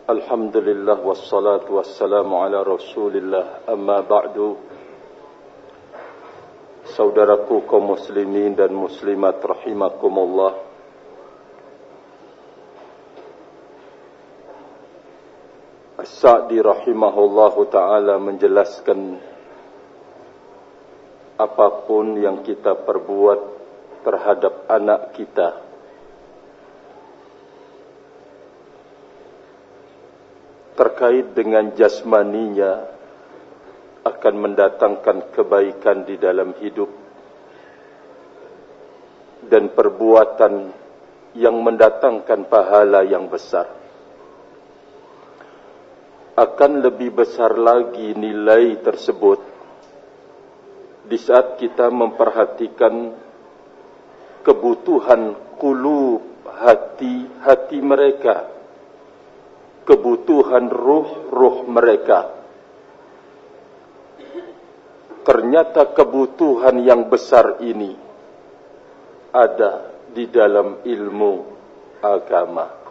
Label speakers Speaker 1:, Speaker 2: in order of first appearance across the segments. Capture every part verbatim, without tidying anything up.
Speaker 1: Alhamdulillah wassalatu wassalamu ala Rasulillah, amma ba'du. Saudaraku kaum muslimin dan muslimat rahimakumullah. As-Sa'di rahimahullahu ta'ala menjelaskan, apapun yang kita perbuat terhadap anak kita, terkait dengan jasmaninya, akan mendatangkan kebaikan di dalam hidup, dan perbuatan yang mendatangkan pahala yang besar. Akan lebih besar lagi nilai tersebut di saat kita memperhatikan kebutuhan qulub, hati-hati mereka, kebutuhan ruh-ruh mereka. Ternyata kebutuhan yang besar ini ada di dalam ilmu agama.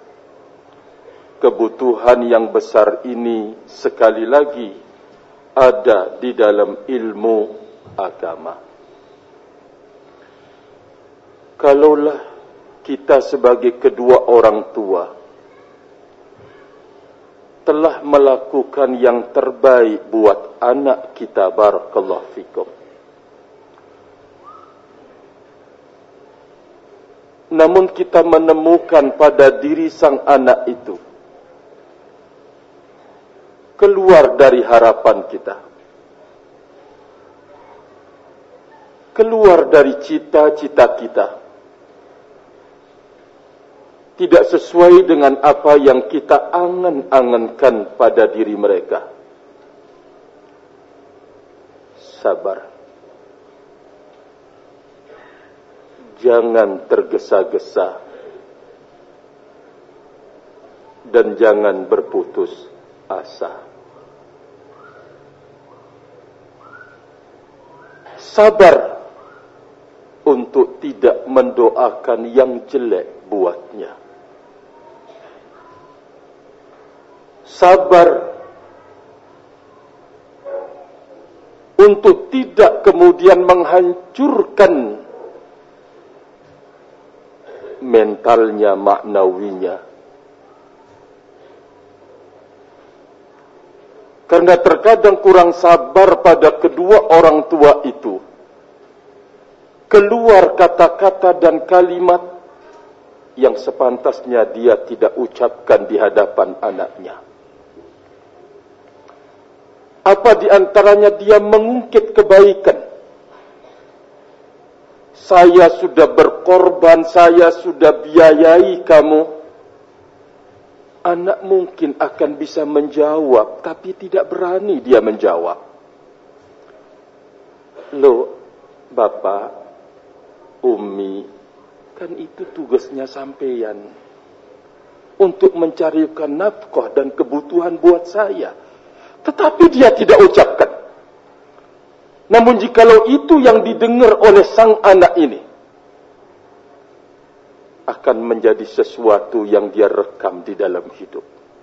Speaker 1: Kebutuhan yang besar ini sekali lagi ada di dalam ilmu agama. Kalaulah kita sebagai kedua orang tua telah melakukan yang terbaik buat anak kita, barakallahu fikum, namun kita menemukan pada diri sang anak itu keluar dari harapan kita, keluar dari cita-cita kita, tidak sesuai dengan apa yang kita angan-angankan pada diri mereka. Sabar. Jangan tergesa-gesa. Dan jangan berputus asa. Sabar untuk tidak mendoakan yang jelek buatnya. Sabar untuk tidak kemudian menghancurkan mentalnya, maknawinya. Karena terkadang kurang sabar pada kedua orang tua itu, keluar kata-kata dan kalimat yang sepantasnya dia tidak ucapkan di hadapan anaknya. Apa di antaranya dia mengungkit kebaikan. Saya sudah berkorban, saya sudah biayai kamu. Anak mungkin akan bisa menjawab, tapi tidak berani dia menjawab. Loh, Bapak, Umi, kan itu tugasnya sampeyan untuk mencarikan nafkah dan kebutuhan buat saya. Tetapi dia tidak ucapkan. Namun jikalau itu yang didengar oleh sang anak ini, akan menjadi sesuatu yang dia rekam di dalam hidup.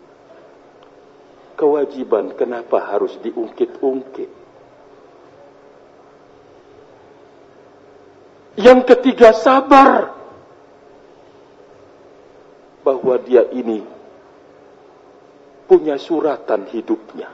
Speaker 1: Kewajiban kenapa harus diungkit-ungkit? Yang ketiga, sabar. Bahwa dia ini punya suratan hidupnya.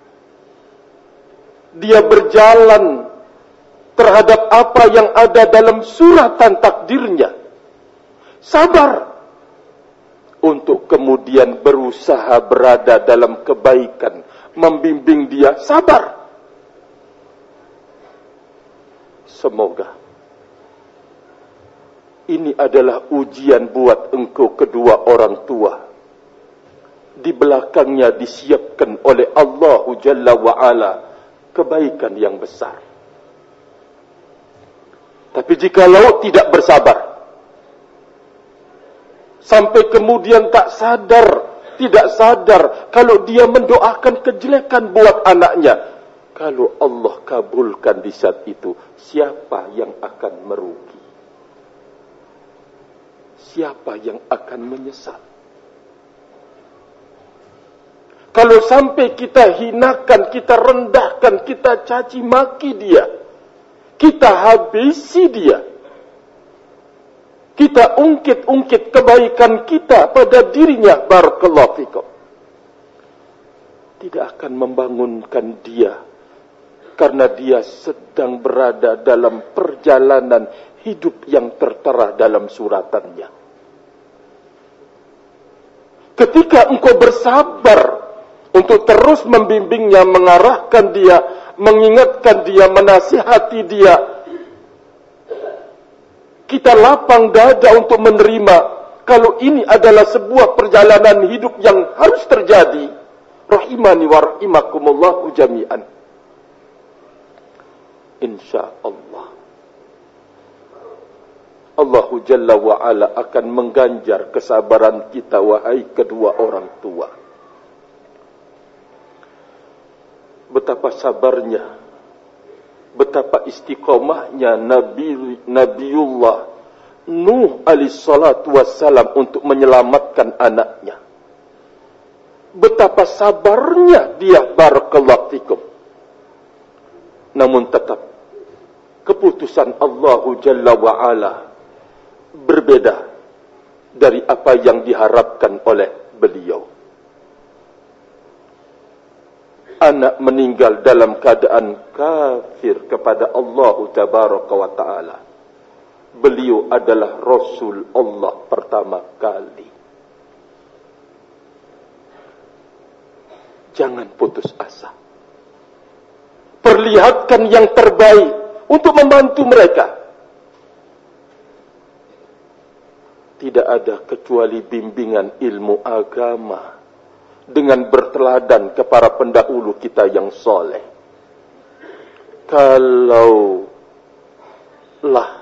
Speaker 1: Dia berjalan terhadap apa yang ada dalam suratan takdirnya. Sabar untuk kemudian berusaha berada dalam kebaikan, membimbing dia. Sabar. Semoga ini adalah ujian buat engkau kedua orang tua. Di belakangnya disiapkan oleh Allah Jalla wa'ala kebaikan yang besar. Tapi jikalau tidak bersabar, sampai kemudian tak sadar, tidak sadar kalau dia mendoakan kejelekan buat anaknya, kalau Allah kabulkan di saat itu, siapa yang akan merugi? Siapa yang akan menyesal? Kalau sampai kita hinakan, kita rendahkan, kita caci maki dia, kita habisi dia, kita ungkit-ungkit kebaikan kita pada dirinya, barakallahu fikum, tidak akan membangunkan dia, karena dia sedang berada dalam perjalanan hidup yang tertera dalam suratannya. Ketika engkau bersabar untuk terus membimbingnya, mengarahkan dia, mengingatkan dia, menasihati dia, kita lapang dada untuk menerima kalau ini adalah sebuah perjalanan hidup yang harus terjadi. Rahimani wa rahimakumullahu jami'an. InsyaAllah Allah Jalla wa'ala akan mengganjar kesabaran kita, wahai kedua orang tua. Betapa sabarnya, betapa istiqomahnya Nabi Nabiullah Nuh alaihi salatu wassalam untuk menyelamatkan anaknya. Betapa sabarnya dia, barakallahu fikum. Namun tetap keputusan Allah Jalla wa'ala berbeda dari apa yang diharapkan oleh beliau. Anak meninggal dalam keadaan kafir kepada Allah Tabaraka wa Ta'ala. Beliau adalah Rasul Allah pertama kali. Jangan putus asa. Perlihatkan yang terbaik untuk membantu mereka. Tidak ada kecuali bimbingan ilmu agama dengan berteladan kepada pendahulu kita yang soleh. Kalau lah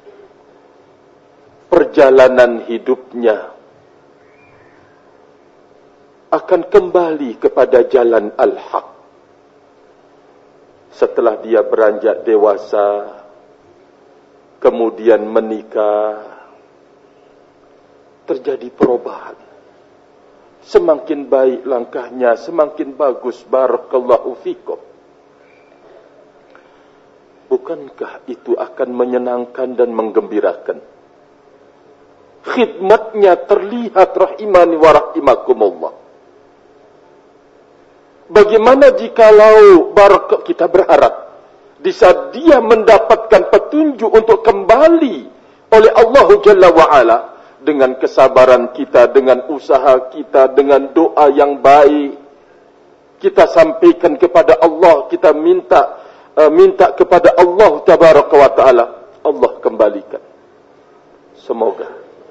Speaker 1: perjalanan hidupnya akan kembali kepada jalan al-haq setelah dia beranjak dewasa, kemudian menikah, terjadi perubahan. Semakin baik langkahnya, semakin bagus, barakallahu fikum. Bukankah itu akan menyenangkan dan menggembirakan? Khidmatnya terlihat, rahimani wa rahimakumullah. Bagaimana jikalau barak kita berharap di saat dia mendapatkan petunjuk untuk kembali oleh Allah Jalla wa'ala, dengan kesabaran kita, dengan usaha kita, dengan doa yang baik, kita sampaikan kepada Allah, kita minta uh, minta kepada Allah Tabaraka wa Ta'ala, Allah kembalikan. Semoga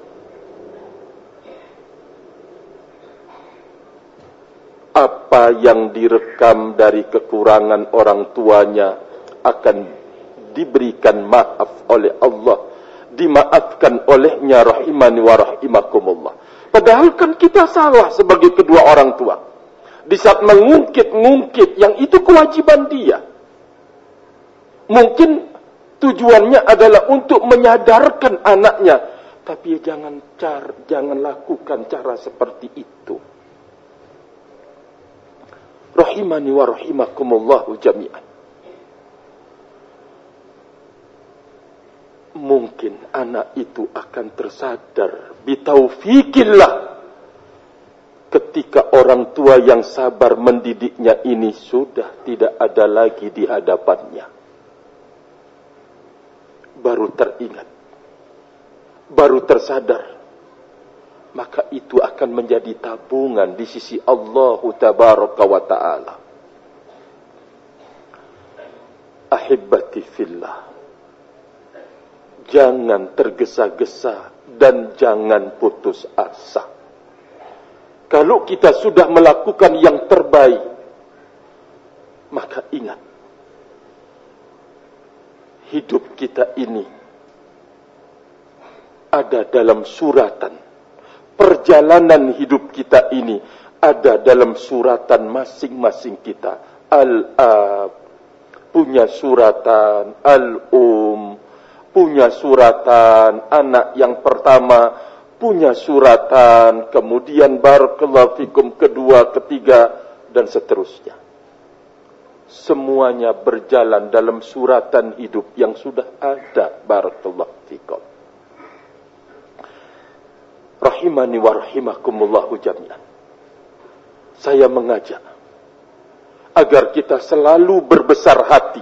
Speaker 1: apa yang direkam dari kekurangan orang tuanya akan diberikan maaf oleh Allah, dimaafkan olehnya, rahimani wa rahimakumullah. Padahal kan kita salah sebagai kedua orang tua. Di saat mengungkit-ngungkit yang itu kewajiban dia. Mungkin tujuannya adalah untuk menyadarkan anaknya, tapi jangan cara, jangan lakukan cara seperti itu. Rahimani wa rahimakumullahu jami'an. Mungkin anak itu akan tersadar bitaufikillah ketika orang tua yang sabar mendidiknya ini sudah tidak ada lagi di hadapannya. Baru teringat, baru tersadar, maka itu akan menjadi tabungan di sisi Allah Tabaraka wa Ta'ala. Ahibbati fillah, jangan tergesa-gesa dan jangan putus asa. Kalau kita sudah melakukan yang terbaik, maka ingat, hidup kita ini ada dalam suratan. Perjalanan hidup kita ini ada dalam suratan masing-masing kita. Al-ab punya suratan, al-um punya suratan, anak yang pertama punya suratan, kemudian barakallahu fikum kedua, ketiga, dan seterusnya. Semuanya berjalan dalam suratan hidup yang sudah ada. Barakallahu fikum. Rahimani wa rahimakumullahu jami'an. Saya mengajak agar kita selalu berbesar hati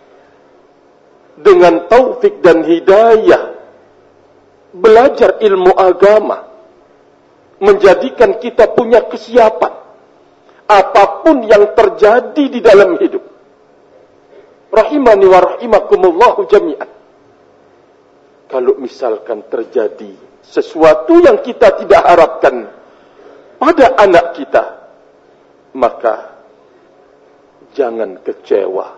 Speaker 1: dengan taufik dan hidayah, belajar ilmu agama, menjadikan kita punya kesiapan apapun yang terjadi di dalam hidup. Rahimani wa rahimakumullahu jami'an. Kalau misalkan terjadi sesuatu yang kita tidak harapkan pada anak kita, maka jangan kecewa.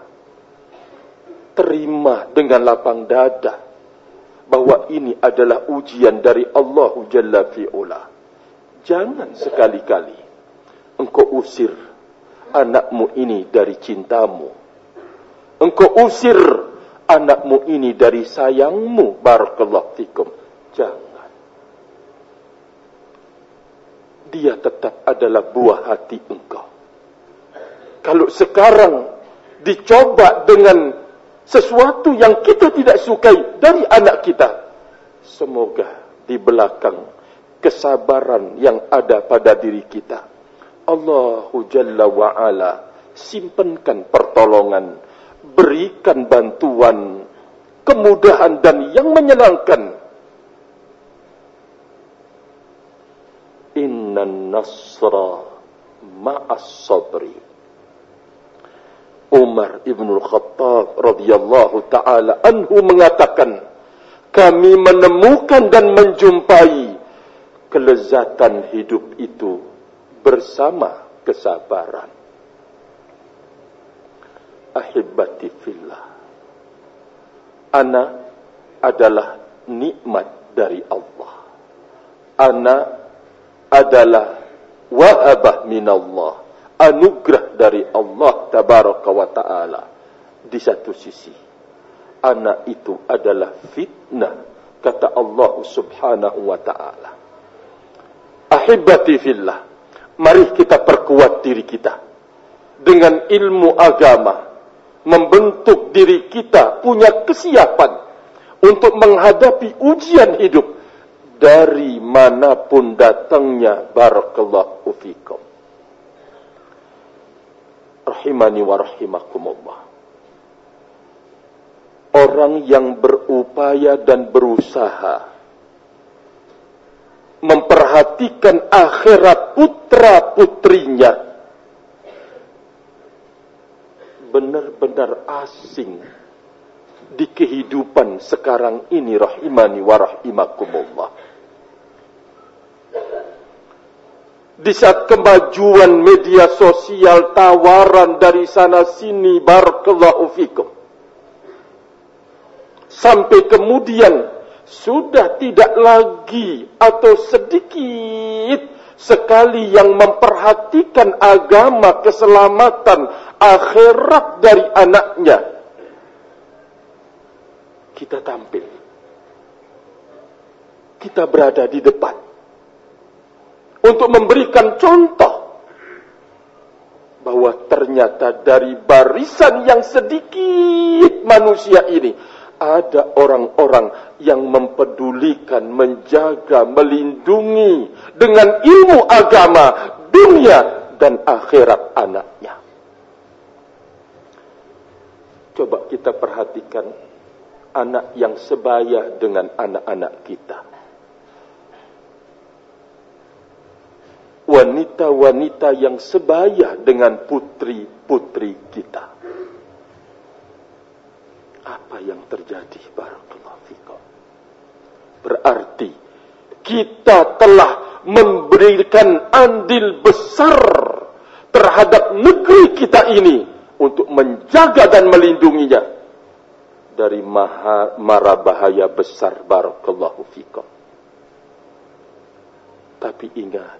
Speaker 1: Terima dengan lapang dada bahwa ini adalah ujian dari Allah Jalla fi'ula. Jangan sekali-kali engkau usir anakmu ini dari cintamu. Engkau usir anakmu ini dari sayangmu. Barakallahu fikum. Jangan. Dia tetap adalah buah hati engkau. Kalau sekarang dicoba dengan sesuatu yang kita tidak sukai dari anak kita, semoga di belakang kesabaran yang ada pada diri kita, Allahu Jalla wa'ala simpankan pertolongan, berikan bantuan, kemudahan dan yang menyenangkan. Innan nasra ma'as sabri. Umar ibn Khattab radhiyallahu ta'ala anhu mengatakan, kami menemukan dan menjumpai kelezatan hidup itu bersama kesabaran. Ahibbati fillah, ana adalah nikmat dari Allah. Ana adalah wahabah minallah, anugerah dari Allah tabaraka wa ta'ala. Di satu sisi, anak itu adalah fitnah, kata Allah subhanahu wa ta'ala. Ahibbati fillah, mari kita perkuat diri kita dengan ilmu agama, membentuk diri kita punya kesiapan untuk menghadapi ujian hidup dari manapun datangnya. Barakallahu fikum. Rahimani wa rahimakumullah. Orang yang berupaya dan berusaha memperhatikan akhirat putra-putrinya benar-benar asing di kehidupan sekarang ini. Rahimani wa rahimakumullah. Di saat kemajuan media sosial, tawaran dari sana sini, barakallahu fikum, sampai kemudian sudah tidak lagi atau sedikit sekali yang memperhatikan agama, keselamatan, akhirat dari anaknya. Kita tampil, kita berada di depan untuk memberikan contoh bahwa ternyata dari barisan yang sedikit manusia ini ada orang-orang yang mempedulikan, menjaga, melindungi dengan ilmu agama, dunia dan akhirat anaknya. Coba kita perhatikan anak yang sebaya dengan anak-anak kita. Wanita-wanita yang sebaya dengan putri-putri kita. Apa yang terjadi? Barakallahu fikum. Berarti kita telah memberikan andil besar terhadap negeri kita ini untuk menjaga dan melindunginya dari maha, mara bahaya besar. Barakallahu fikum. Tapi ingat,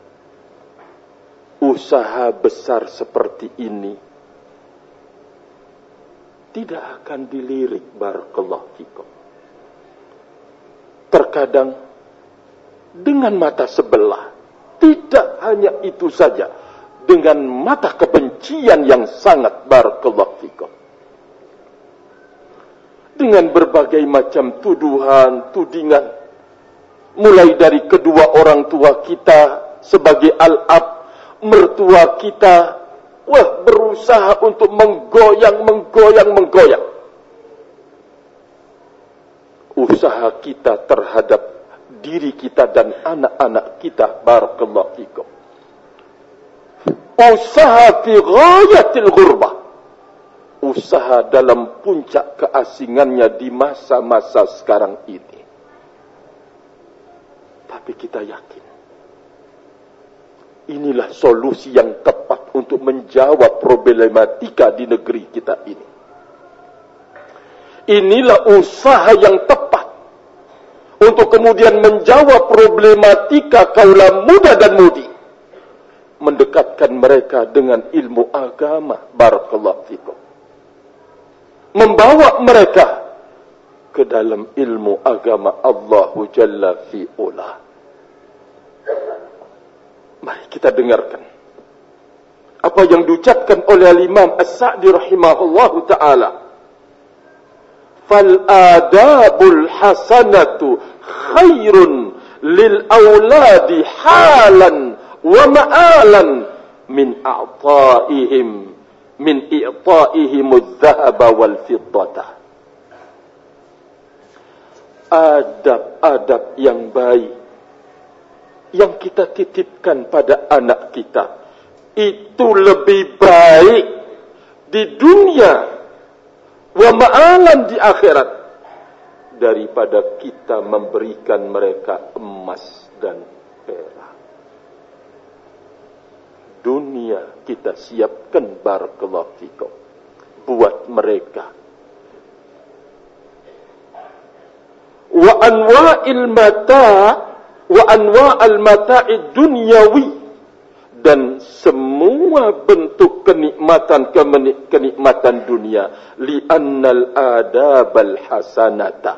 Speaker 1: usaha besar seperti ini tidak akan dilirik. Barakallahu fikum. Terkadang dengan mata sebelah. Tidak hanya itu saja, dengan mata kebencian yang sangat, barakallahu fikum. Dengan berbagai macam tuduhan, tudingan, mulai dari kedua orang tua kita sebagai al-ab, mertua kita, wah, berusaha untuk menggoyang, menggoyang, menggoyang usaha kita terhadap diri kita dan anak-anak kita, barakallahu fikum. Usaha fi ghayatil ghurbah, usaha dalam puncak keasingannya di masa-masa sekarang ini. Tapi kita yakin inilah solusi yang tepat untuk menjawab problematika di negeri kita ini. Inilah usaha yang tepat untuk kemudian menjawab problematika kaula muda dan mudi, mendekatkan mereka dengan ilmu agama, barakallahu fikum, membawa mereka ke dalam ilmu agama Allahu Jalla fi'ula. Mari kita dengarkan apa yang diucapkan oleh Imam As-Sa'di rahimahullahu ta'ala. Fal adabul hasanatu khairun lil auladi halan wa ma'alan min a'ta'ihim min i'ta'ihim adh-dhahaba wal fiddata. Adab-adab yang baik yang kita titipkan pada anak kita itu lebih baik di dunia wa ma'alan di akhirat daripada kita memberikan mereka emas dan perak. Dunia kita siapkan, barakallahu fikum, buat mereka. Wa anwa'il mata' wa anwa'al mata'id dunyawi, dan semua bentuk kenikmatan kenikmatan dunia, li'annal adabal hasanata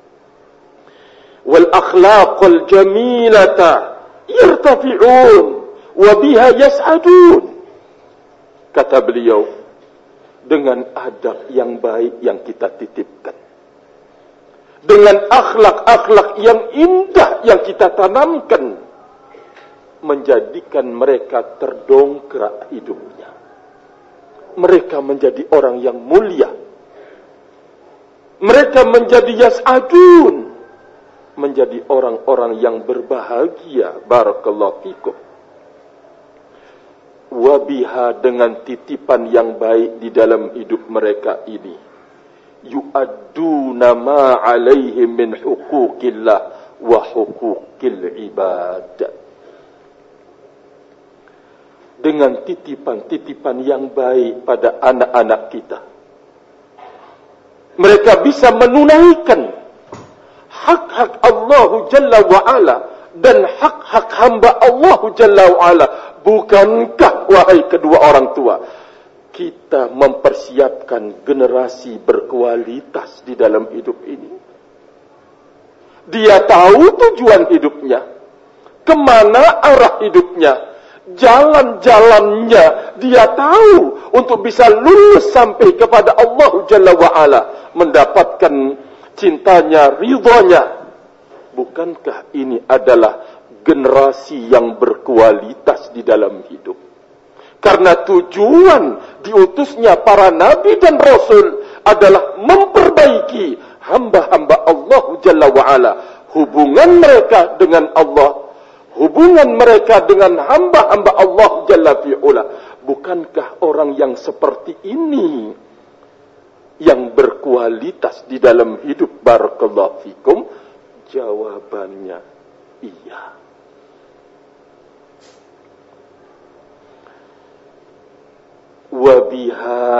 Speaker 1: wal akhlaqal jamilata yartafi'un wa biha yas'adun. Kata beliau, dengan adab yang baik yang kita titipkan, dengan akhlak-akhlak yang indah yang kita tanamkan, menjadikan mereka terdongkrak hidupnya. Mereka menjadi orang yang mulia. Mereka menjadi yas'adun, menjadi orang-orang yang berbahagia, barakallahu fikum. Wabiha, dengan titipan yang baik di dalam hidup mereka ini, yu'adduna ma alaihim min huquqillah wa huquqil ibad. Dengan titipan-titipan yang baik pada anak-anak kita, mereka bisa menunaikan hak-hak Allah Jalla wa'ala dan hak-hak hamba Allah Jalla wa'ala. Bukankah, wahai kedua orang tua, kita mempersiapkan generasi berkualitas di dalam hidup ini? Dia tahu tujuan hidupnya, kemana arah hidupnya, jalan-jalannya dia tahu untuk bisa lulus sampai kepada Allah Jalla wa'ala, mendapatkan cintanya, ridhonya. Bukankah ini adalah generasi yang berkualitas di dalam hidup? Karena tujuan diutusnya para nabi dan rasul adalah memperbaiki hamba-hamba Allah Jalla wa'ala, hubungan mereka dengan Allah, hubungan mereka dengan hamba-hamba Allah Jalla fi'ula. Bukankah orang yang seperti ini yang berkualitas di dalam hidup, barakallahu fikum? Jawabannya iya. Wabiha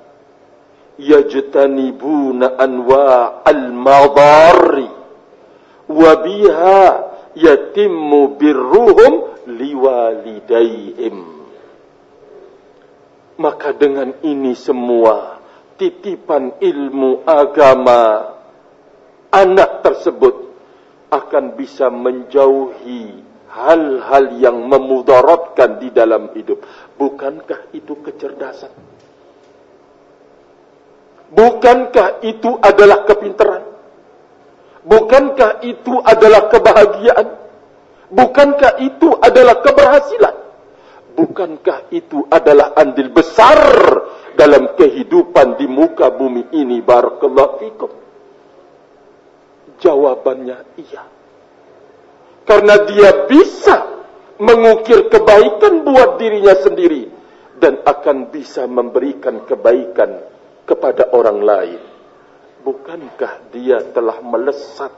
Speaker 1: yajtanibuna anwa'al madari wabiha yatimmu birruhum liwalidayhim. Maka dengan ini semua titipan ilmu agama, anak tersebut akan bisa menjauhi hal-hal yang memudaratkan di dalam hidup. Bukankah itu kecerdasan? Bukankah itu adalah kepintaran? Bukankah itu adalah kebahagiaan? Bukankah itu adalah keberhasilan? Bukankah itu adalah andil besar dalam kehidupan di muka bumi ini? Barakallahu fikum. Jawabannya iya. Karena dia bisa mengukir kebaikan buat dirinya sendiri dan akan bisa memberikan kebaikan kepada orang lain. Bukankah dia telah melesat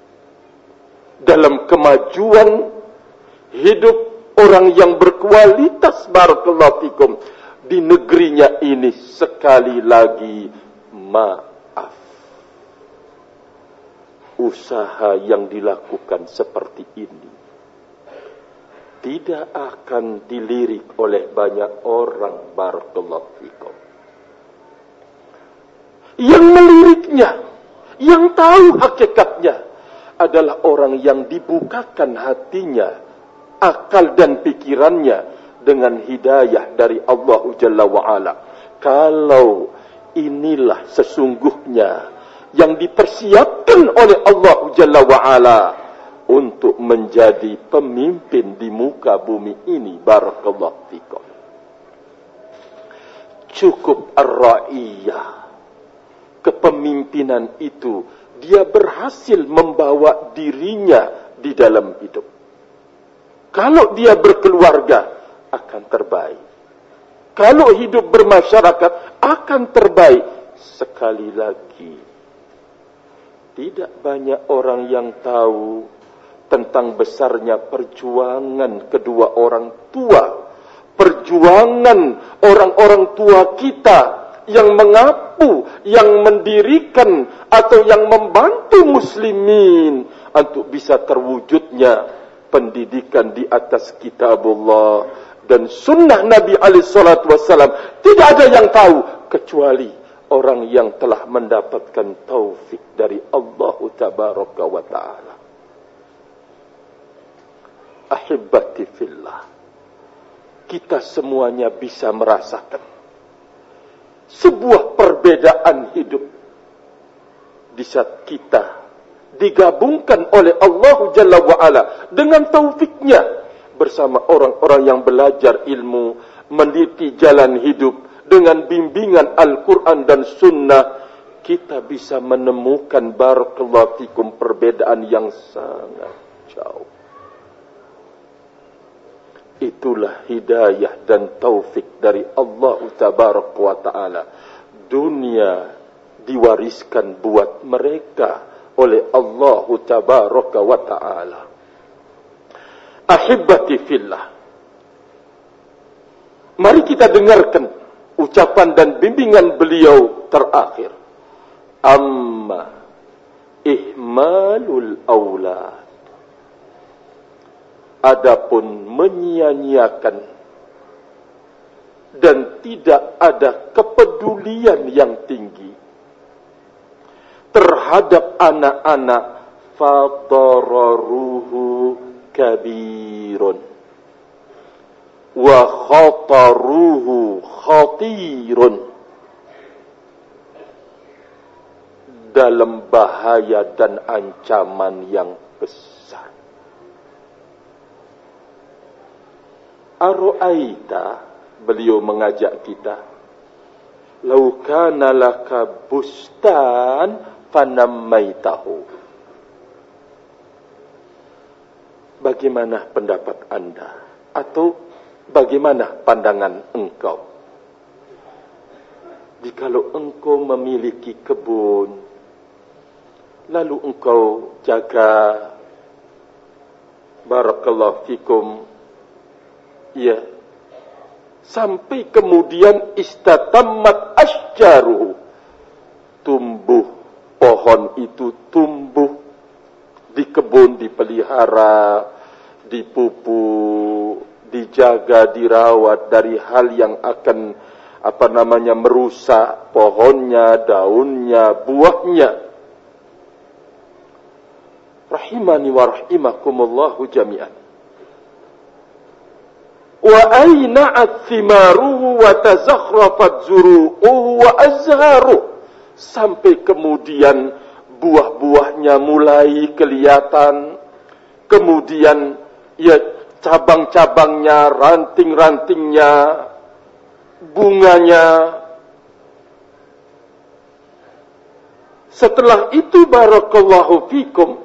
Speaker 1: dalam kemajuan hidup orang yang berkualitas? Barakallahu fikum. Di negerinya ini, sekali lagi maaf, usaha yang dilakukan seperti ini tidak akan dilirik oleh banyak orang. Barakallahu fikum. Yang meliriknya, yang tahu hakikatnya adalah orang yang dibukakan hatinya, akal dan pikirannya dengan hidayah dari Allah Jalla wa'ala. Kalau inilah sesungguhnya yang dipersiapkan oleh Allah Jalla wa'ala untuk menjadi pemimpin di muka bumi ini. Barakallahu fikum. Cukup ar-ra'iyah. Kepemimpinan itu, dia berhasil membawa dirinya di dalam hidup. Kalau dia berkeluarga, akan terbaik. Kalau hidup bermasyarakat, akan terbaik. Sekali lagi, tidak banyak orang yang tahu tentang besarnya perjuangan kedua orang tua. Perjuangan orang-orang tua kita yang mengapu, yang mendirikan atau yang membantu muslimin untuk bisa terwujudnya pendidikan di atas kitabullah dan sunnah Nabi alaihi salatu wassalam. Tidak ada yang tahu kecuali orang yang telah mendapatkan taufik dari Allah tabaraka wa ta'ala. Ahibbati fillah, kita semuanya bisa merasakan sebuah perbedaan hidup di saat kita digabungkan oleh Allah Jalla wa'ala dengan taufiknya bersama orang-orang yang belajar ilmu, meniti jalan hidup dengan bimbingan Al-Quran dan Sunnah. Kita bisa menemukan barakallahu fikum perbedaan yang sangat jauh. Itulah hidayah dan taufik dari Allah tabaraka wa ta'ala. Dunia diwariskan buat mereka oleh Allah tabaraka wa ta'ala. Ahibbati fillah, mari kita dengarkan ucapan dan bimbingan beliau terakhir. Amma ihmalul aulad, adapun menyia-nyiakan dan tidak ada kepedulian yang tinggi terhadap anak-anak, fadararuhu kabirun wa khataruhu khatirun, dalam bahaya dan ancaman yang besar. Aro'aita, beliau mengajak kita, lau kana laka bustan fanammaitahu. Bagaimana pendapat Anda? Atau bagaimana pandangan engkau? Jikalau engkau memiliki kebun, lalu engkau jaga, barakallahu fikum, ya, sampai kemudian istatammat asjaruhu, tumbuh pohon itu, tumbuh di kebun, dipelihara, dipupuk, dijaga, dirawat dari hal yang akan apa namanya merusak pohonnya, daunnya, buahnya. Rahimani wa rahimakumullahu jami'an. wa ayna'at thimaruhu wa tazakhrafat zuru'uhu wa azharuh, sampai kemudian buah-buahnya mulai kelihatan, kemudian ya cabang-cabangnya, ranting-rantingnya, bunganya. Setelah itu barakallahu fikum,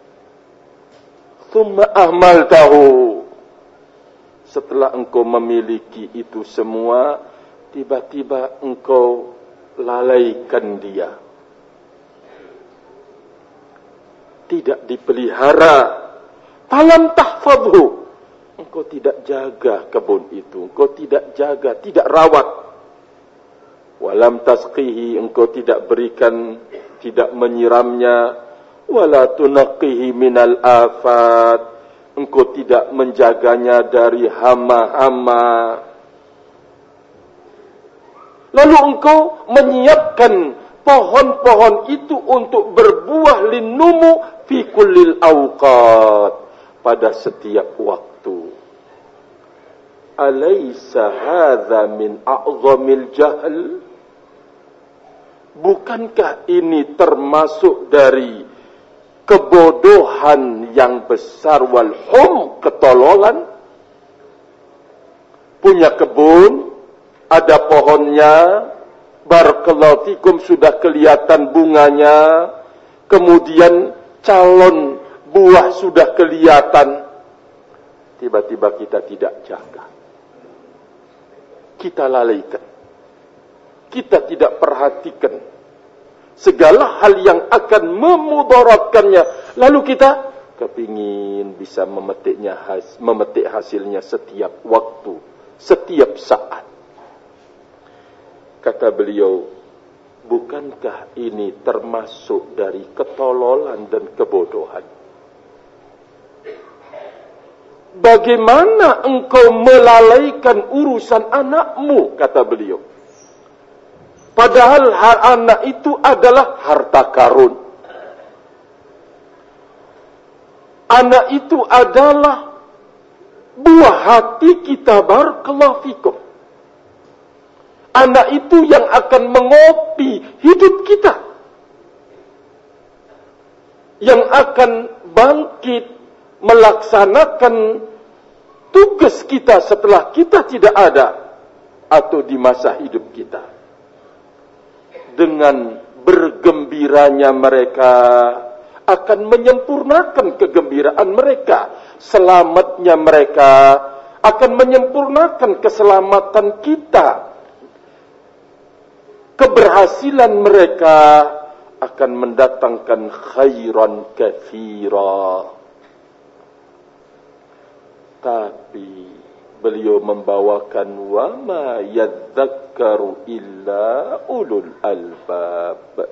Speaker 1: thumma ahmaltahu, setelah engkau memiliki itu semua, tiba-tiba engkau lalaikan dia, tidak dipelihara. Falam tahfadhu, engkau tidak jaga kebun itu, engkau tidak jaga, tidak rawat. Walam tasqihi, engkau tidak berikan, tidak menyiramnya. Wala tunaqqihi minal afat, engkau tidak menjaganya dari hama-hama. Lalu engkau menyiapkan pohon-pohon itu untuk berbuah linumu fi kullil awqat, pada setiap waktu. Alaysa hadza min a'zamil jahl? Bukankah ini termasuk dari kebodohan yang besar, wal hum, ketololan? Punya kebun, ada pohonnya, barakallahu fikum, sudah kelihatan bunganya, kemudian calon buah sudah kelihatan, tiba-tiba kita tidak jaga, kita lalaikan, kita tidak perhatikan segala hal yang akan memudaratkannya, lalu kita kepingin bisa memetiknya, memetik hasilnya setiap waktu, setiap saat. Kata beliau, bukankah ini termasuk dari ketololan dan kebodohan? Bagaimana engkau melalaikan urusan anakmu, kata beliau. Padahal anak itu adalah harta karun. Anak itu adalah buah hati kita, barakallahu fikum. Anak itu yang akan mengopi hidup kita, yang akan bangkit melaksanakan tugas kita setelah kita tidak ada, atau di masa hidup kita. Dengan bergembiranya mereka akan menyempurnakan kegembiraan mereka, selamatnya mereka akan menyempurnakan keselamatan kita, keberhasilan mereka akan mendatangkan khairan katsira. Tapi beliau membawakan wa ma yadzakkaru illa ulul albab.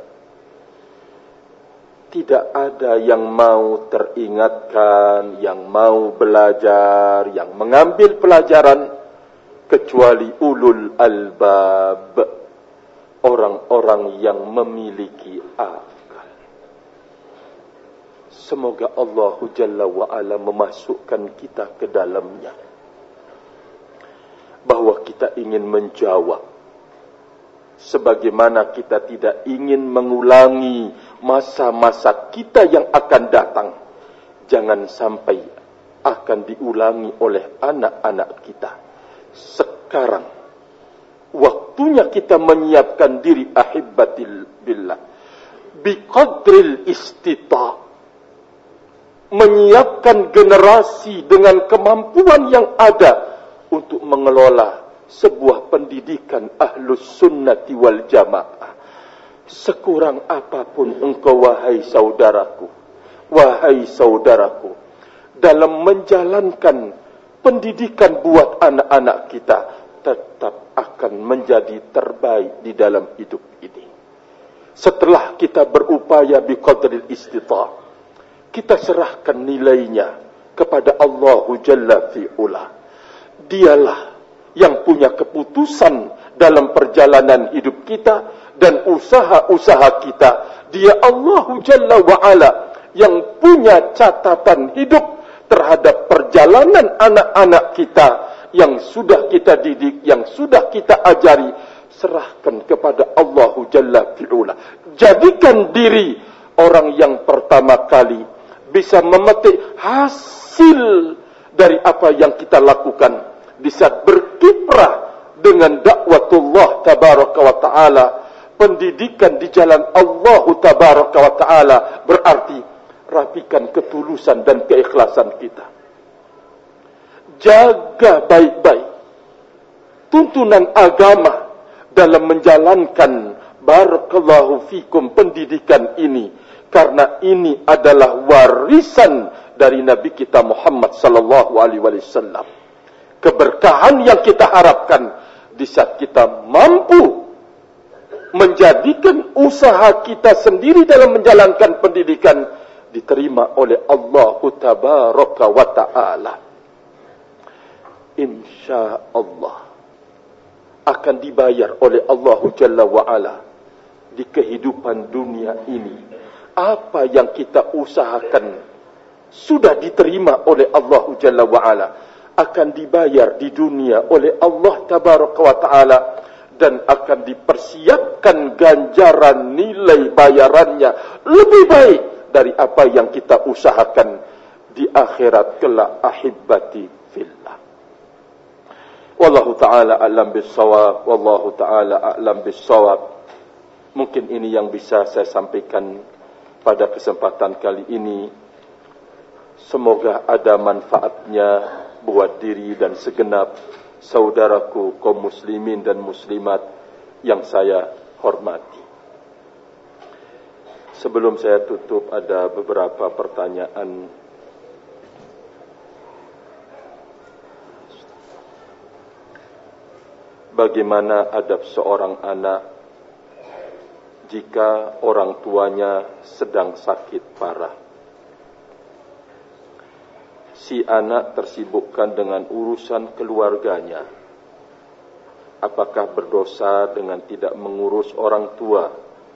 Speaker 1: Tidak ada yang mau teringatkan, yang mau belajar, yang mengambil pelajaran, kecuali ulul albab, orang-orang yang memiliki akal. Semoga Allah Jalla wa'ala memasukkan kita ke dalamnya, bahwa kita ingin menjawab, sebagaimana kita tidak ingin mengulangi masa-masa kita yang akan datang. Jangan sampai akan diulangi oleh anak-anak kita. Sekarang waktunya kita menyiapkan diri, ahibbatil billah, biqadril istita', menyiapkan generasi dengan kemampuan yang ada untuk mengelola sebuah pendidikan ahlus sunnati wal jamaah. Sekurang apapun engkau, wahai saudaraku, wahai saudaraku, dalam menjalankan pendidikan buat anak-anak kita, tetap akan menjadi terbaik di dalam hidup ini. Setelah kita berupaya biqadril istita', kita serahkan nilainya kepada Allah Jalla fi'ula. Dialah yang punya keputusan dalam perjalanan hidup kita dan usaha-usaha kita. Dia Allah Jalla wa'ala yang punya catatan hidup terhadap perjalanan anak-anak kita yang sudah kita didik, yang sudah kita ajari, serahkan kepada Allah Jalla fi'ula. Jadikan diri orang yang pertama kali bisa memetik hasil dari apa yang kita lakukan di saat berkiprah dengan dakwatullah tabaraka wa ta'ala. Pendidikan di jalan Allah tabaraka wa ta'ala berarti rapikan ketulusan dan keikhlasan kita. Jaga baik-baik tuntunan agama dalam menjalankan barakallahu fikum pendidikan ini, karena ini adalah warisan dari Nabi kita Muhammad sallallahu alaihi wasallam. Keberkahan yang kita harapkan di saat kita mampu menjadikan usaha kita sendiri dalam menjalankan pendidikan diterima oleh Allah tabaraka wa ta'ala. Insya Allah akan dibayar oleh Allah Jalla wa'ala di kehidupan dunia ini. Apa yang kita usahakan sudah diterima oleh Allah Jalla wa'ala, akan dibayar di dunia oleh Allah tabaraka wa ta'ala, dan akan dipersiapkan ganjaran nilai bayarannya lebih baik dari apa yang kita usahakan di akhirat kelak. Ahibbati fillah. Wallahu ta'ala a'lam bis-shawab. Wallahu ta'ala a'lam bis-shawab. Mungkin ini yang bisa saya sampaikan pada kesempatan kali ini. Semoga ada manfaatnya buat diri dan segenap saudaraku kaum muslimin dan muslimat yang saya hormati. Sebelum saya tutup, ada beberapa pertanyaan. Bagaimana adab seorang anak jika orang tuanya sedang sakit parah? Si anak tersibukkan dengan urusan keluarganya. Apakah berdosa dengan tidak mengurus orang tua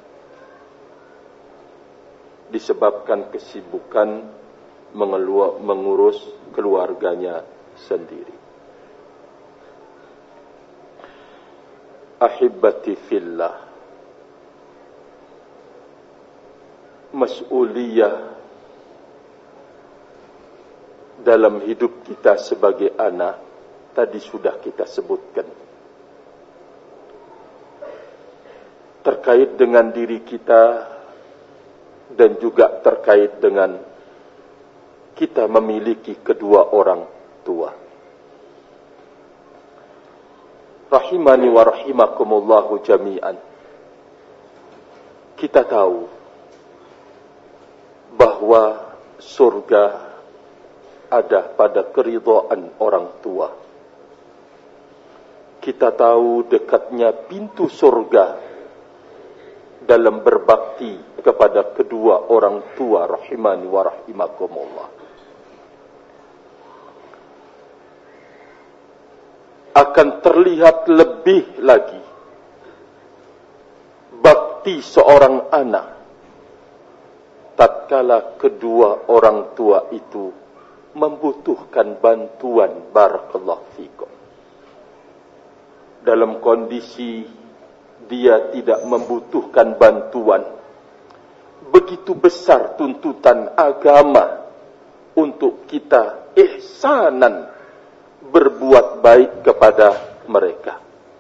Speaker 1: disebabkan kesibukan mengurus keluarganya sendiri? Ahibbati fillah, mas'uliyah dalam hidup kita sebagai anak tadi sudah kita sebutkan, terkait dengan diri kita dan juga terkait dengan kita memiliki kedua orang tua. Rahimani wa rahimakumullahu jami'an. Kita tahu bahwa surga ada pada keridhaan orang tua. Kita tahu dekatnya pintu surga dalam berbakti kepada kedua orang tua. Rahimani wa rahimakumullah. Akan terlihat lebih lagi bakti seorang anak tatkala kedua orang tua itu membutuhkan bantuan. Barakallahu fikum. Dalam kondisi dia tidak membutuhkan bantuan, begitu besar tuntutan agama untuk kita ihsanan berbuat baik kepada mereka.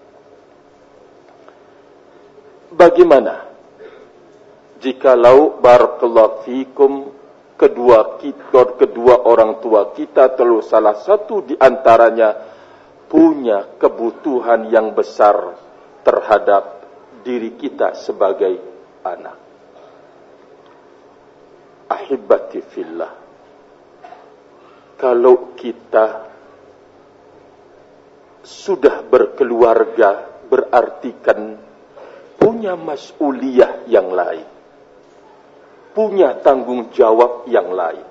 Speaker 1: Bagaimana jikalau barakallahu fikum kedua kita, kedua orang tua kita, terlalu salah satu di antaranya punya kebutuhan yang besar terhadap diri kita sebagai anak? Ahibbati fillah, kalau kita sudah berkeluarga, berarti kan punya mas'uliyah yang lain, punya tanggung jawab yang lain.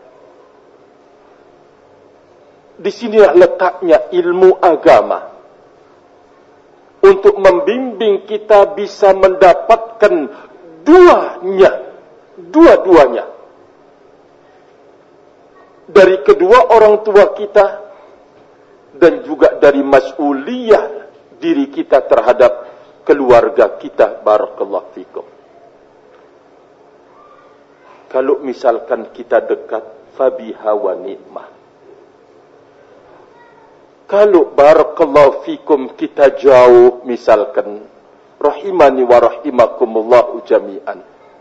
Speaker 1: Di sinilah letaknya ilmu agama untuk membimbing kita bisa mendapatkan duanya, dua-duanya dari kedua orang tua kita, dan juga dari mas'uliyah diri kita terhadap keluarga kita. Barakallahu fikum. Kalau misalkan kita dekat, fabiha wa ni'mah. Kalau barakallahu fikum kita jauh, misalkan, rahimani wa rahimakumullahu jami'an,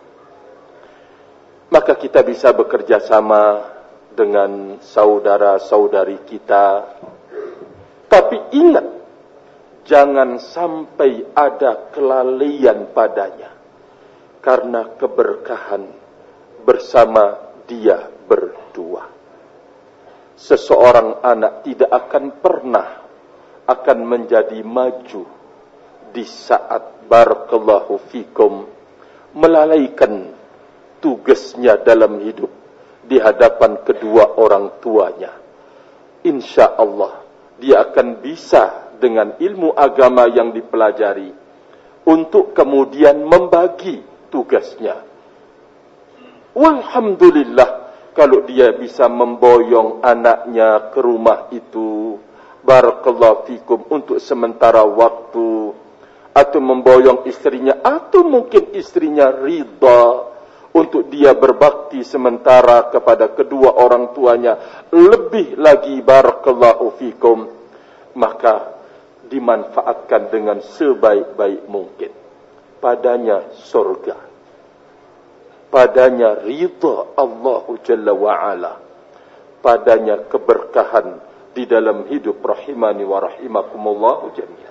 Speaker 1: maka kita bisa bekerja sama dengan saudara-saudari kita. Tapi ingat, jangan sampai ada kelalaian padanya, karena keberkahan bersama dia berdua. Seseorang anak tidak akan pernah akan menjadi maju di saat barakallahu fikum melalaikan tugasnya dalam hidup di hadapan kedua orang tuanya. Insya Allah dia akan bisa dengan ilmu agama yang dipelajari untuk kemudian membagi tugasnya. Walhamdulillah kalau dia bisa memboyong anaknya ke rumah itu, barakallahu fikum, untuk sementara waktu, atau memboyong istrinya, atau mungkin istrinya ridha untuk dia berbakti sementara kepada kedua orang tuanya, lebih lagi barakallahu fikum, maka dimanfaatkan dengan sebaik-baik mungkin. Padanya surga, padanya ridha Allah Jalla wa'ala, padanya keberkahan di dalam hidup. Rahimani wa rahimakumullahu jami'an.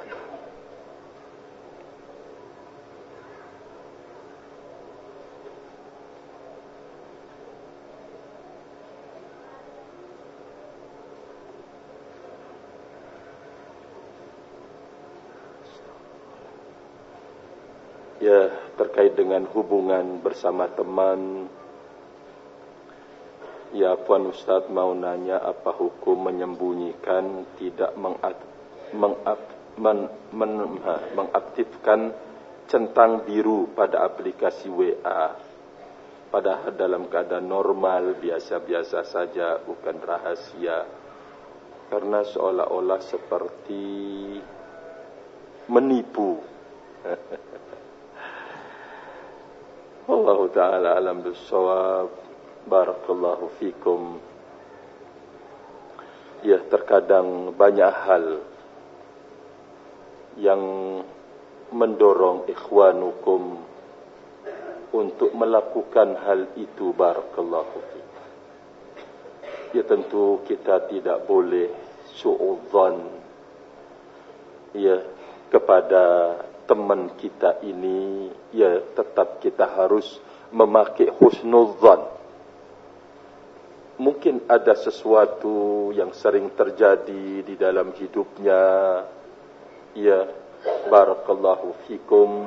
Speaker 1: Ya, terkait dengan hubungan bersama teman. Ya, Puan Ustaz mau nanya, apa hukum menyembunyikan, tidak mengat, mengak, men, men, ha, mengaktifkan centang biru pada aplikasi W A, padahal dalam keadaan normal, biasa-biasa saja, bukan rahasia, karena seolah-olah seperti menipu. Wallahu ta'ala alam bissawab. Barakallahu fikum. Ya, terkadang banyak hal yang mendorong ikhwanukum untuk melakukan hal itu. Barakallahu fikum. Ya, tentu kita tidak boleh su'udzan, ya, kepada teman kita ini. Ya, tetap kita harus memakai husnudzan. Mungkin ada sesuatu yang sering terjadi di dalam hidupnya, ya, barakallahu fikum,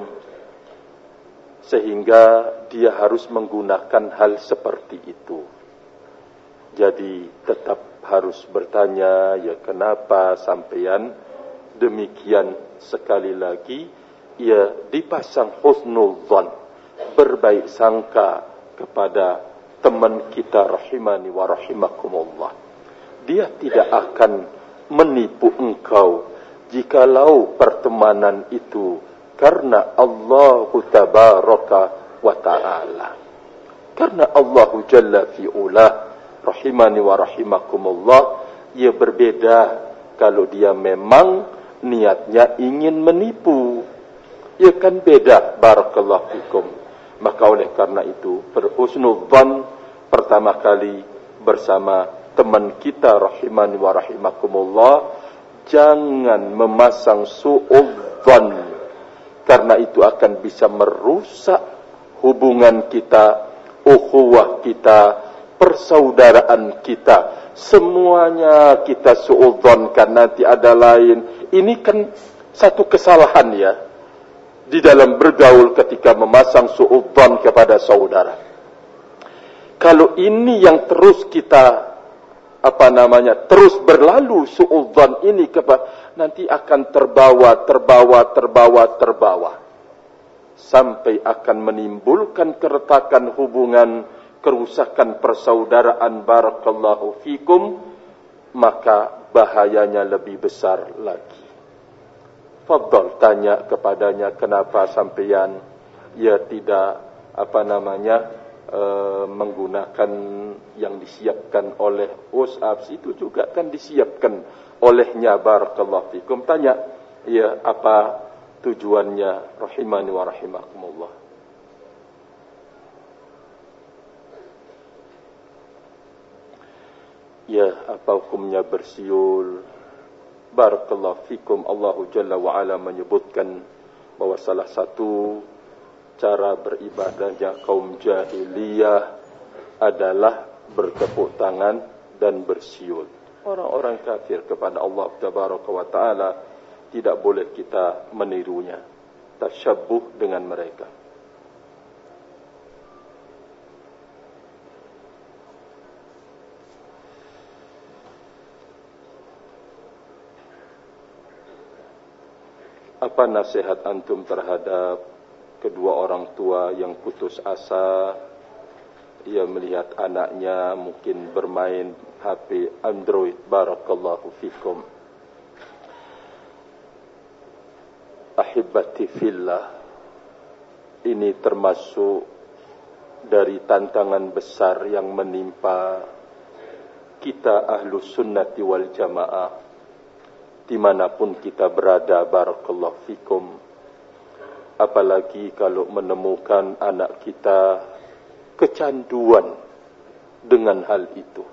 Speaker 1: sehingga dia harus menggunakan hal seperti itu. Jadi tetap harus bertanya, ya, kenapa sampean demikian? Sekali lagi, ya, dipasang husnudzan, berbaik sangka kepada teman kita. Rahimani wa rahimakumullah. Dia tidak akan menipu engkau jikalau pertemanan itu karena Allah tabaraka wa ta'ala, karena Allah jalla fi'ulah. Rahimani wa rahimakumullah. Ia berbeda kalau dia memang niatnya ingin menipu. Ia kan beda. Barakallahu fikum. Maka oleh karena itu, berhusnudzan pertama kali bersama teman kita. Rahimani wa rahimakumullah. Jangan memasang su'udzan, karena itu akan bisa merusak hubungan kita, ukhuwah kita, persaudaraan kita. Semuanya kita su'udzankan, nanti ada lain. Ini kan satu kesalahan, ya, di dalam bergaul ketika memasang su'udzan kepada saudara. Kalau ini yang terus kita, apa namanya, terus berlalu su'udzan ini kepada, nanti akan terbawa, terbawa, terbawa, terbawa, sampai akan menimbulkan keretakan hubungan, kerusakan persaudaraan. Barakallahu fikum. Maka bahayanya lebih besar lagi. Fadhal, tanya kepadanya, kenapa sampeyan ya tidak apa namanya e, menggunakan yang disiapkan oleh WhatsApp, itu juga kan disiapkan olehnya. Barakallahu fikum. Tanya, ya apa tujuannya, rahimani wa rahimakumullah. Ya, apa hukumnya bersiul? Barakallahu fikum. Allah Jalla wa Ala menyebutkan bahwa salah satu cara beribadahnya kaum jahiliyah adalah bertepuk tangan dan bersiul. Orang-orang kafir kepada Allah Tabaraka wa Ta'ala tidak boleh kita menirunya, tasyabbuh dengan mereka. Apa nasihat antum terhadap kedua orang tua yang putus asa? Ia melihat anaknya mungkin bermain H P Android. Barakallahu fikum. Ahibati fillah, ini termasuk dari tantangan besar yang menimpa kita Ahlus Sunnati wal Jamaah dimanapun kita berada. Barakallahu fikum. Apalagi kalau menemukan anak kita kecanduan dengan hal itu.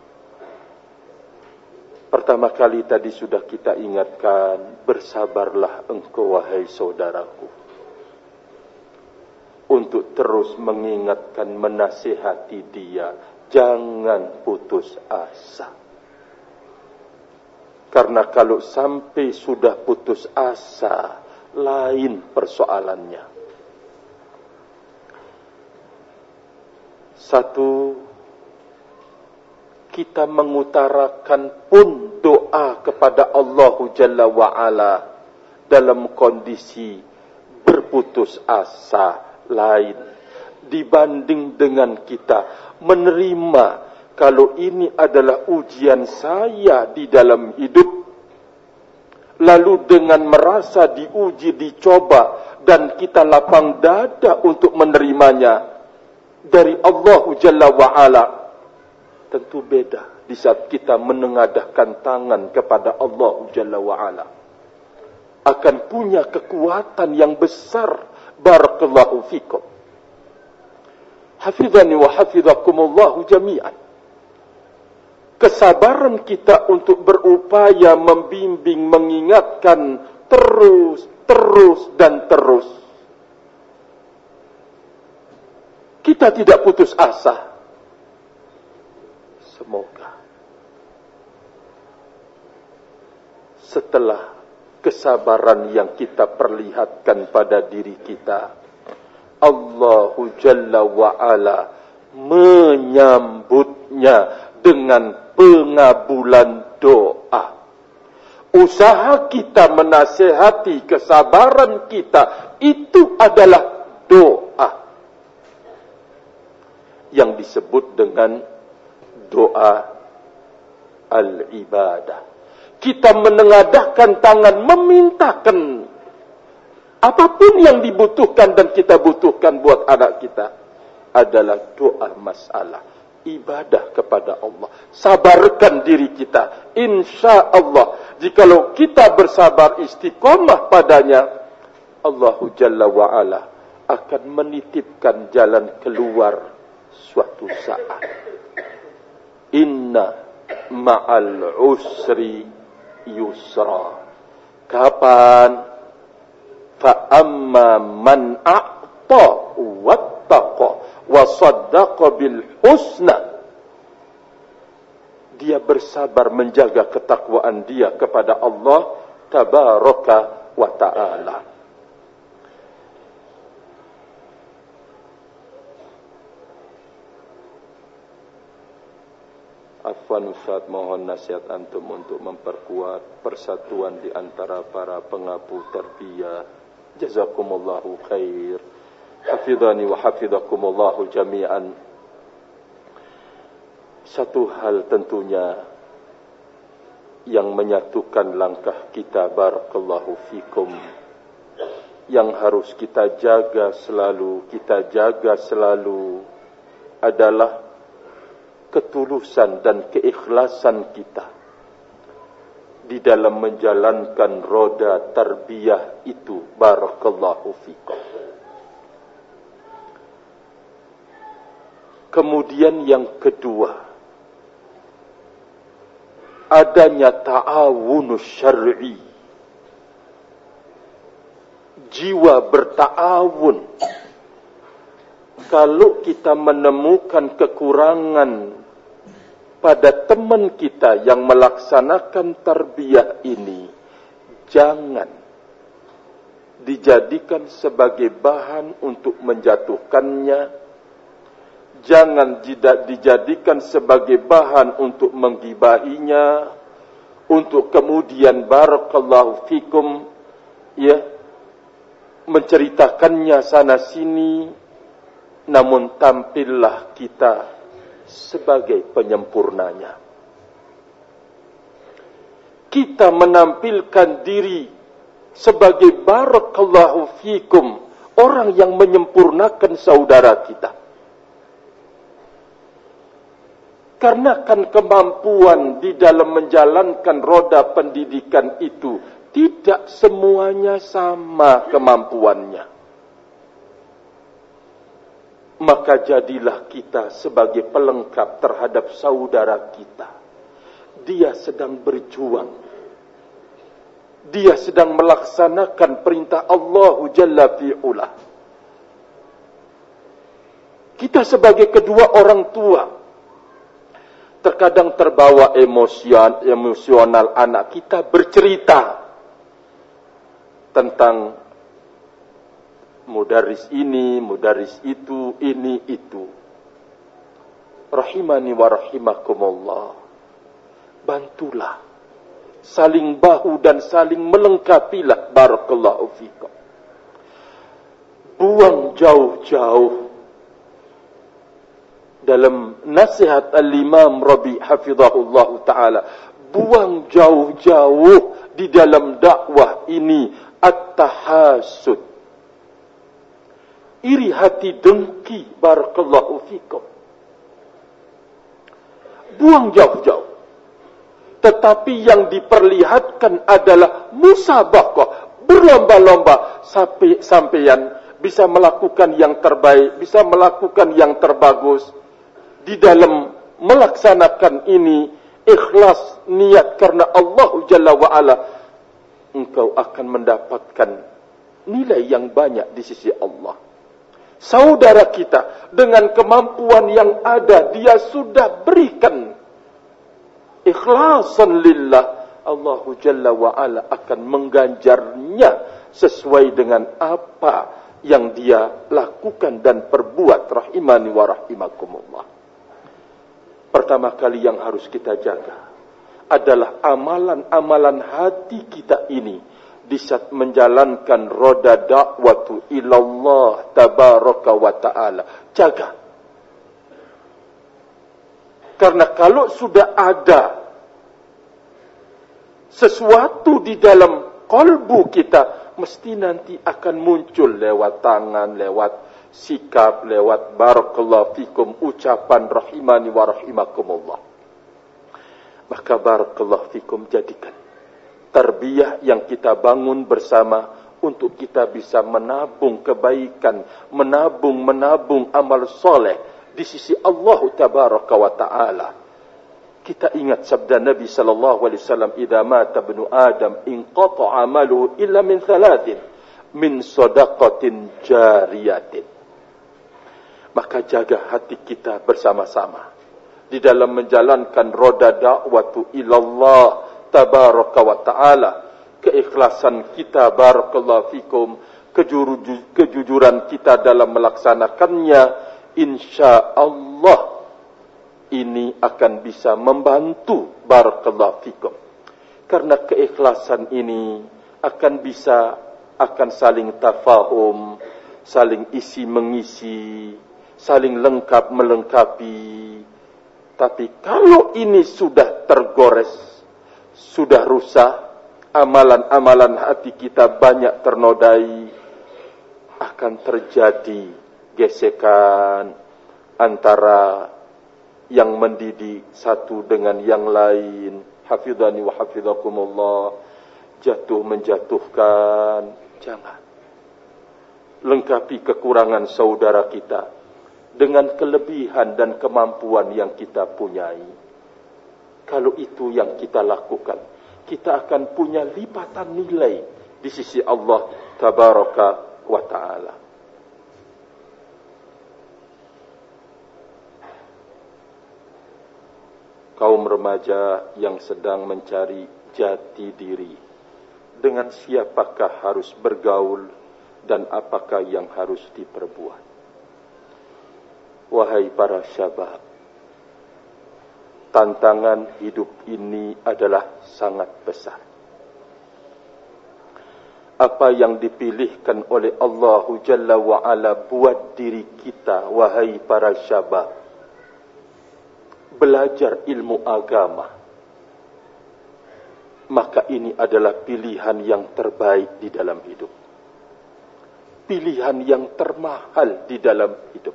Speaker 1: Pertama kali tadi sudah kita ingatkan, bersabarlah engkau wahai saudaraku, untuk terus mengingatkan, menasihati dia, jangan putus asa. Karena kalau sampai sudah putus asa, lain persoalannya. Satu, kita mengutarakan pun doa kepada Allah Jalla wa'ala dalam kondisi berputus asa lain. Dibanding dengan kita menerima, kalau ini adalah ujian saya di dalam hidup, lalu dengan merasa diuji, dicoba, dan kita lapang dada untuk menerimanya dari Allah Jalla wa'ala, tentu beda di saat kita menengadahkan tangan kepada Allah Jalla wa'ala. Akan punya kekuatan yang besar. Barakallahu fikum. Hafizani wa hafizakumullahu jami'an. Kesabaran kita untuk berupaya membimbing, mengingatkan terus, terus dan terus. Kita tidak putus asa. Semoga setelah kesabaran yang kita perlihatkan pada diri kita, Allahu Jalla wa'ala menyambutnya dengan pengabulan doa. Usaha kita menasihati kesabaran kita itu adalah doa yang disebut dengan doa al-ibadah. Kita menengadahkan tangan, memintakan apapun yang dibutuhkan dan kita butuhkan buat anak kita adalah doa masalah, ibadah kepada Allah. Sabarkan diri kita. Insya Allah, jikalau kita bersabar istiqomah padanya, Allahu Jalla wa'ala akan menitipkan jalan keluar suatu saat. Inna ma'al usri yusra. Kapan? Fa'amma man a'ta wattaqa wa saddaqa bil husna. Dia bersabar menjaga ketakwaan dia kepada Allah Tabaraka wa ta'ala. Afwan Ustaz, mohon nasihat antum untuk memperkuat persatuan di antara para pengapu tarbiyah. Jazakumullahu khair. Hafidhani wa hafidhakumullahu jami'an. Satu hal tentunya yang menyatukan langkah kita, barakallahu fikum, yang harus kita jaga selalu, kita jaga selalu adalah ketulusan dan keikhlasan kita di dalam menjalankan roda tarbiyah itu, barakallahu fikum. Kemudian yang kedua, adanya ta'awunus syar'i, jiwa berta'awun. Kalau kita menemukan kekurangan pada teman kita yang melaksanakan tarbiyah ini, jangan dijadikan sebagai bahan untuk menjatuhkannya. Jangan dijadikan sebagai bahan untuk menggibahinya, untuk kemudian barakallahu fikum ya menceritakannya sana sini, namun tampillah kita sebagai penyempurnanya. Kita menampilkan diri sebagai barakallahu fikum, orang yang menyempurnakan saudara kita. Karena kan kemampuan di dalam menjalankan roda pendidikan itu tidak semuanya sama kemampuannya. Maka jadilah kita sebagai pelengkap terhadap saudara kita. Dia sedang berjuang. Dia sedang melaksanakan perintah Allah Jalla fi'ulah. Kita sebagai kedua orang tua terkadang terbawa emosion, emosional anak kita bercerita tentang mudaris ini, mudaris itu, ini, itu. Rahimani wa rahimakumullah. Bantulah. Saling bahu dan saling melengkapilah. Barakallahu fikum. Buang jauh-jauh. Dalam nasihat Al-Imam Rabi hafizahullah ta'ala, buang jauh-jauh di dalam dakwah ini at-tahasud, iri hati dengki, barakallahu fikum. Buang jauh-jauh. Tetapi yang diperlihatkan adalah musabaqah, berlomba-lomba sampai sampeyan bisa melakukan yang terbaik, bisa melakukan yang terbagus. Di dalam melaksanakan ini, ikhlas niat karena Allah Jalla wa'ala, engkau akan mendapatkan nilai yang banyak di sisi Allah. Saudara kita dengan kemampuan yang ada, dia sudah berikan ikhlasan lillah, Allah Jalla wa'ala akan mengganjarnya sesuai dengan apa yang dia lakukan dan perbuat. Rahimani wa rahimakumullah. Pertama kali yang harus kita jaga adalah amalan-amalan hati kita ini di saat menjalankan roda dakwatu ilallah tabaraka wa ta'ala. Jaga. Karena kalau sudah ada sesuatu di dalam kalbu kita, mesti nanti akan muncul lewat tangan, lewat sikap, lewat barakallahu fikum, ucapan rahimani wa rahimakumullah. Maka barakallahu fikum, jadikan tarbiyah yang kita bangun bersama untuk kita bisa menabung kebaikan, menabung-menabung amal soleh di sisi Allah tabaraka wa ta'ala. Kita ingat sabda Nabi sallallahu alaihi wasallam, "Idza mata ibnu Adam inqata'a amaluhu illa min thalathin, min shadaqatin jariyatin." Maka jaga hati kita bersama-sama di dalam menjalankan roda dakwatu ilallah tabaraka wa ta'ala. Keikhlasan kita, barakallahu fikum, kejujuran kita dalam melaksanakannya, insyaallah ini akan bisa membantu, barakallahu fikum. Karena keikhlasan ini akan bisa, akan saling tafahum, saling isi mengisi, saling lengkap melengkapi. Tapi kalau ini sudah tergores, sudah rusak, amalan-amalan hati kita banyak ternodai, akan terjadi gesekan antara yang mendidik satu dengan yang lain. Hafidhani wa hafidhakumullah. Jatuh menjatuhkan. Jangan. Lengkapi kekurangan saudara kita dengan kelebihan dan kemampuan yang kita punyai. Kalau itu yang kita lakukan, kita akan punya lipatan nilai di sisi Allah Tabaraka wa Ta'ala. Kaum remaja yang sedang mencari jati diri, dengan siapakah harus bergaul dan apakah yang harus diperbuat? Wahai para syabab, tantangan hidup ini adalah sangat besar. Apa yang dipilihkan oleh Allah Jalla wa'ala buat diri kita, wahai para syabab, belajar ilmu agama, maka ini adalah pilihan yang terbaik di dalam hidup. Pilihan yang termahal di dalam hidup.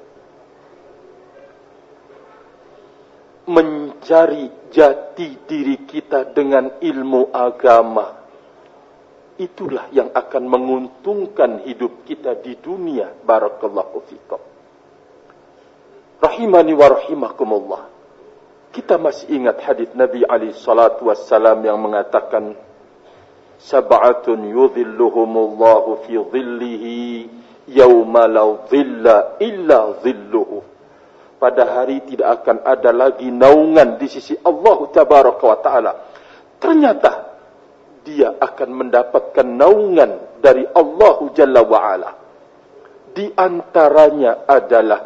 Speaker 1: Mencari jati diri kita dengan ilmu agama, itulah yang akan menguntungkan hidup kita di dunia. Barakallahu fikum. Rahimani wa rahimakumullah. Kita masih ingat hadis Nabi alaihi salatu wassalam yang mengatakan, sab'atun yudhilluhumullahu fi dhillihi yawma la dhilla illa dhilluhu. Pada hari tidak akan ada lagi naungan di sisi Allah Tabaraka wa Ta'ala. Ternyata dia akan mendapatkan naungan dari Allah Jalla wa Ala. Di antaranya adalah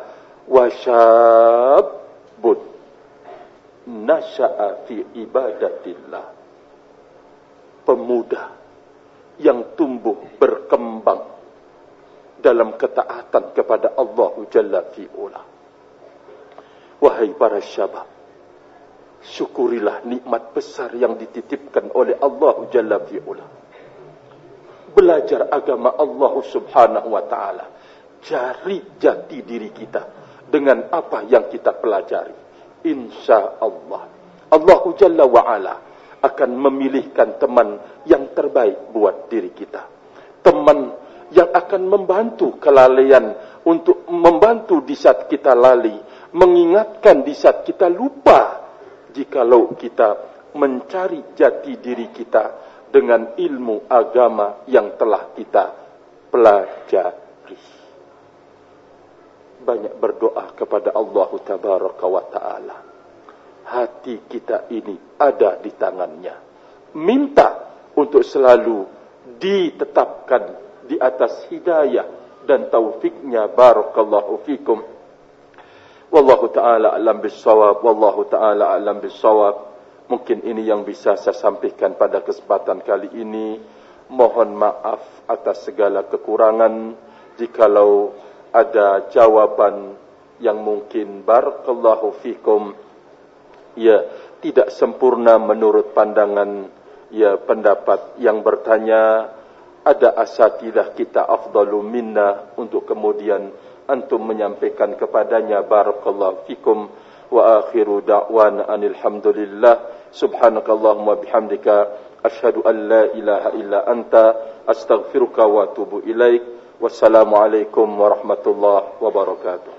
Speaker 1: wasyabun nasha'a fi ibadatillah. Pemuda yang tumbuh berkembang dalam ketaatan kepada Allah Jalla fi'ula. Wahai para syabab, syukurilah nikmat besar yang dititipkan oleh Allah Jalla fi'ula. Belajar agama Allah Subhanahu wa Ta'ala. Cari jati diri kita dengan apa yang kita pelajari. Insya Allah, Allah Jalla wa'ala akan memilihkan teman yang terbaik buat diri kita. Teman yang akan membantu kelalaian, untuk membantu di saat kita lali, mengingatkan di saat kita lupa, jikalau kita mencari jati diri kita dengan ilmu agama yang telah kita pelajari. Banyak berdoa kepada Allah Tabaraka wa Ta'ala. Hati kita ini ada di tangannya. Minta untuk selalu ditetapkan di atas hidayah dan taufiknya. Barakallahu fikum. Wallahu ta'ala a'lam bissawab. Wallahu ta'ala a'lam bissawab. Mungkin ini yang bisa saya sampaikan pada kesempatan kali ini. Mohon maaf atas segala kekurangan. Jikalau ada jawaban yang mungkin barakallahu fikum, ya, tidak sempurna menurut pandangan, ya, pendapat yang bertanya, ada asatidah kita afdalu minna, untuk kemudian antum menyampaikan kepadanya. Barakallahu fikum. Wa akhiru da'wana anil hamdulillah. Subhanakallahumma bihamdika asyhadu an la ilaha illa anta astaghfiruka wa atubu ilaik. Wassalamualaikum warahmatullahi wabarakatuh.